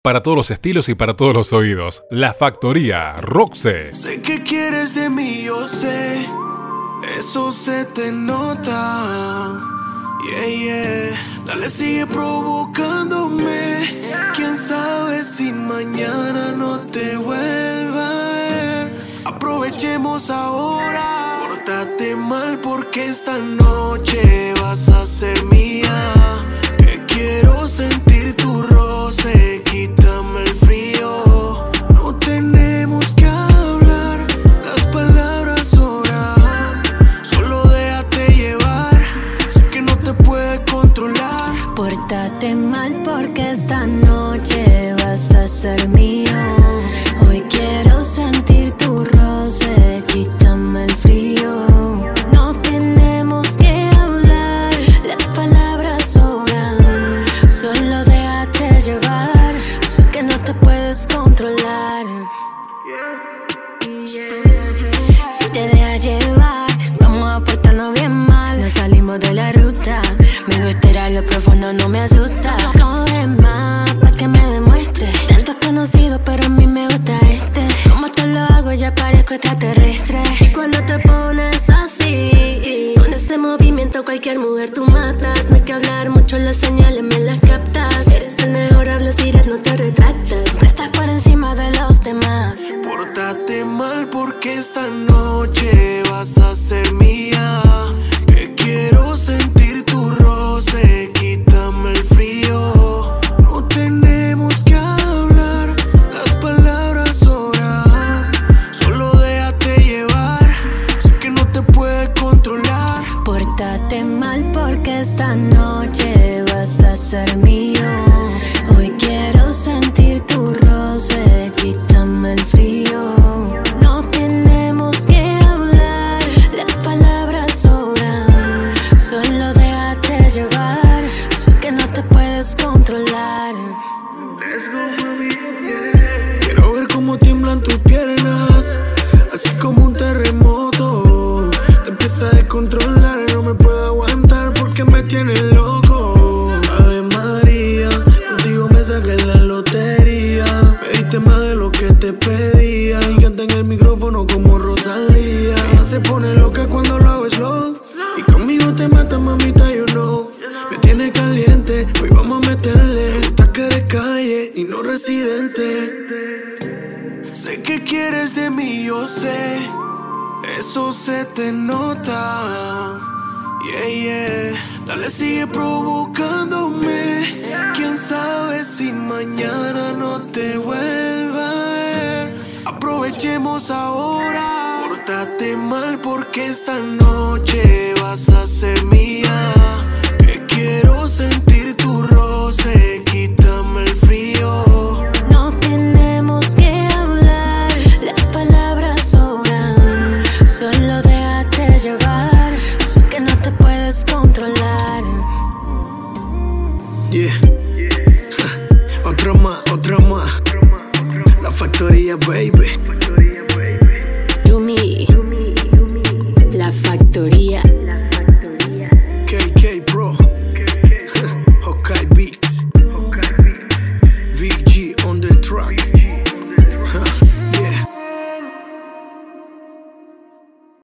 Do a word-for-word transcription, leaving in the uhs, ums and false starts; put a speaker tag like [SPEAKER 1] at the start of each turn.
[SPEAKER 1] Para todos los estilos y para todos los oídos. La Factoría, Roxe.
[SPEAKER 2] Sé que quieres de mí, yo sé. Eso se te nota. Yeah, yeah. Dale, sigue provocándome. Quién sabe si mañana no te vuelva a ver. Aprovechemos ahora. Pórtate mal porque esta noche vas a ser mía. Que quiero sentir tu roce. Quítame el frío. No tenemos que hablar. Las palabras sobran. Solo déjate llevar. Sé que no te puedes controlar.
[SPEAKER 3] Pórtate mal porque esta noche vas a ser mío. Hoy quiero sentir tu roce. Quítame el frío. No tenemos que hablar. Las palabras sobran. Solo déjate llevar. Sé que no te puedes controlar. Si te dejas llevar, vamos a portarnos bien mal. No salimos de la ruta. Me gusta lo profundo, no me asusta. Coge más pa' que me demuestre. Tantos conocidos, pero a mí me gusta este. Como te lo hago, ya parezco extraterrestre. Y cuando te pones así, con ese movimiento cualquier mujer tú matas. No hay que hablar mucho, las señales me las captas. Eres el mejor, hablas y no te retractas. Siempre estás por encima de los demás.
[SPEAKER 2] Pórtate mal porque esta noche vas a ser mía. Que quiero sentir tu roce. Quítame el frío. No tenemos que hablar. Las palabras sobran. Solo déjate llevar. Sé que no te puedes controlar.
[SPEAKER 3] Pórtate mal porque esta noche vas a ser mío. Hoy quiero sentir tu roce. Quítame el frío. No tenemos que hablar. Las palabras sobran. Solo déjate llevar. Sé que no te puedes controlar.
[SPEAKER 2] Quiero ver cómo tiemblan tus piernas. Así como un terremoto. Te empieza a descontrolar. No me puedo aguantar porque me tienes loco. Ave María, contigo me saqué la lotería. Pediste más de lo que te pedía. Y canta en el micrófono como Rosalía. Ella se pone loca cuando lo hago slow. Y conmigo te mata, mamita, you know. Me tiene caliente, hoy vamos a meterle. Me gusta que eres calle y no residente. Sé que quieres de mí, yo sé. Eso se te nota. Yeah, yeah. Dale, sigue provocándome. Quién sabe si mañana no te vuelva a ver. Aprovechemos ahora. Pórtate mal porque esta noche vas a ser mía. Que quiero sentir tu roce. Quítame el frío.
[SPEAKER 3] No tenemos que hablar. Las palabras sobran. Solo déjate llevar. Sé que no te puedes controlar.
[SPEAKER 2] Yeah. Otra más, otra más. La Factoría, baby.